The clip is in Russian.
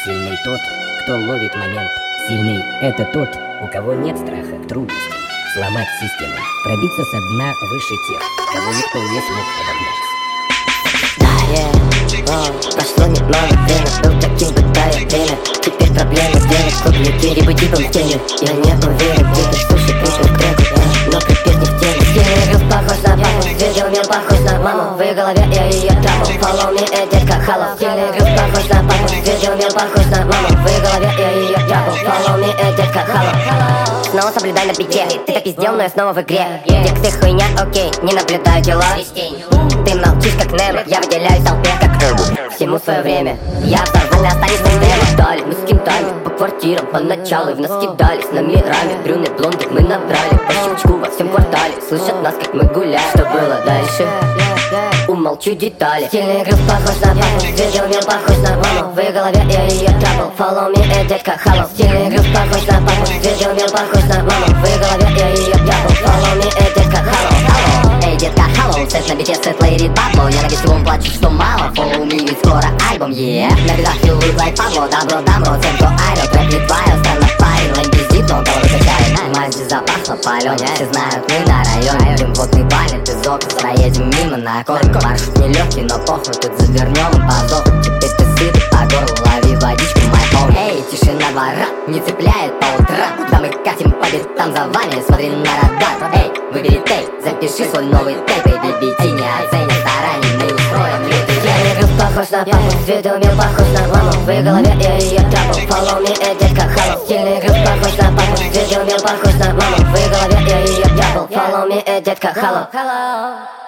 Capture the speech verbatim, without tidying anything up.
Сильный тот, кто ловит момент. Сильный — это тот, у кого нет страха трудностей. Сломать систему, пробиться со дна выше тех, кого никто не смог подогнать. Да, yeah, о, прошло немного время, был таким бытая время. Теперь проблемы денег, клубники, либо типом в тени. Я не уверен, где ты слушай, припил крэк, но припев не в теме. Сильный груз похож на папу, видел мир похож на маму. В ее голове я ее трапу, follow me, э, детка, халов. Сильный груз похож на папу, видел мир похож на маму. В ее голове я ее трапу, follow me, э, детка, халов. Снова соблюдай на пяте, ты так и сделал, но я снова в игре. Тексты хуйня, окей, не наблюдаю дела. Ты молчишь как Немо, я выделяюсь в толпе как Эмо. Всему свое время, я взорву, ты останешься в деле. Дали мы с кентами по квартирам поначалу, и в нас кидались номерами. Дрюны блондик мы набрали по щелчку во всем квартале. Слышат нас, как мы гуляем, что было дальше? Умолчу детали. Сильный груз похож на папу, видел мир похож на маму. В ее голове я ее трапл, follow me, э, детка, халов. Сильный груз похож на папу, видел мир похож на маму. В ее голове я ее трапл, follow me, э, детка, халов. Эй, детка, халов, сет на бите, светлый рит бабло. Я на веселом плачу, что мало, follow me, ведь скоро альбом, yeah. На бедах you look like Pablo, добро, добро, тем, кто айрел. Трэп не твое, странно парень, лень пиздит, но головы качает. Мазь запахла палёней, все знают мы на районе. Дым плотный валит из окна, проедем мимо на окон. Маршрут нелегкий, но похуй, тут завернем и подохнем. Теперь ты сытый по горлу, лови водичку, мой пол. Эй, тишина двора не цепляет по утрам. Когда мы катим по битам за вами, смотри на радар. Эй, выбери тейп, запиши свой новый тейп. Эй, би би ти не оценит стараний, мы устроим лютый тейп. Сильный груз похож на папу, видел мир похож на маму. В ее голове я ее трапл, follow me, э, детка, халов. Сильный груз похож на папу, видел мир похож на маму. В ее голове я ее трапл, follow me, э, детка, халов.